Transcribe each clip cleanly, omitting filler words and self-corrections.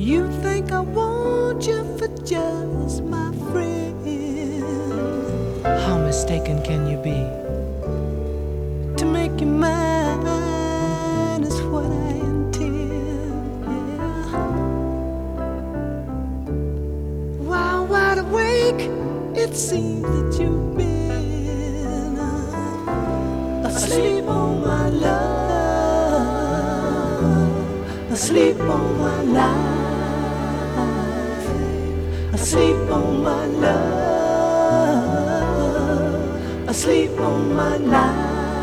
You think I want you for just my friend. How mistaken can you be? To make you mine is what I intend, yeah. While wide awake, it seems that you've been asleep on my love, asleep on my life, asleep on my love, asleep on my life.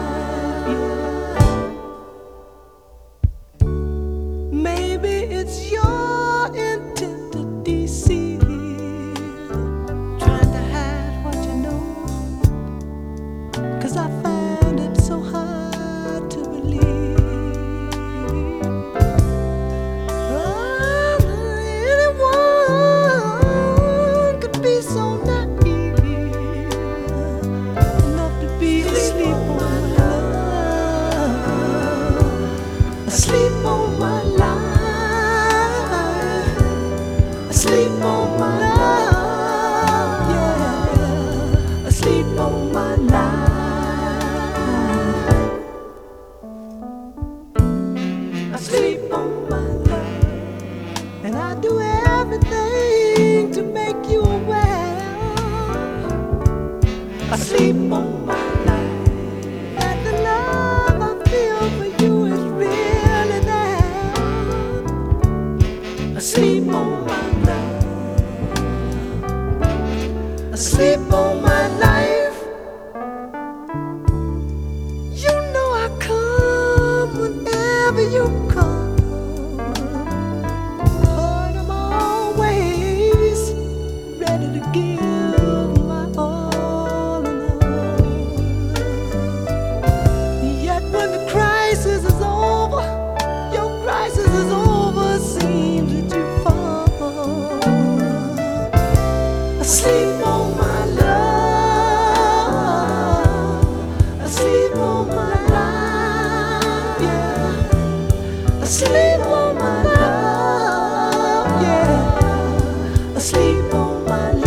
Maybe it's your intent to deceive, trying to hide what you know, 'cause I find it so hard to believe. Anyone could be so naive enough to be asleep on my love, asleep on my life, asleep on my love, yeah, asleep on my life, asleep on my love. And I do everything to make you aware, asleep on my life, that the love I feel for you is really there, asleep on my love, asleep on my life. You know I come whenever you come, but I'm always ready to give my all and all. Yet when the crisis is over, your crisis is over, seems that you fall asleep on my love, asleep on my life, yeah, asleep on my love, yeah, asleep on my life.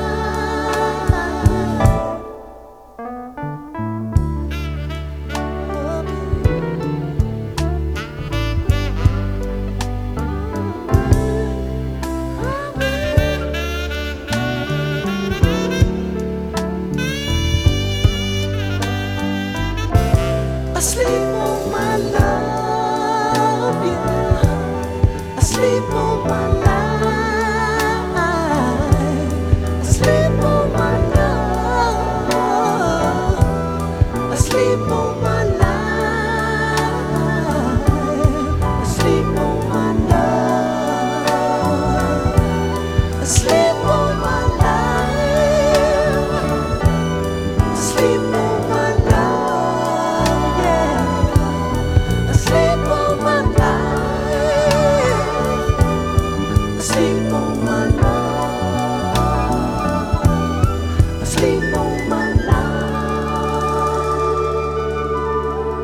Asleep on my love, yeah, asleep on my life.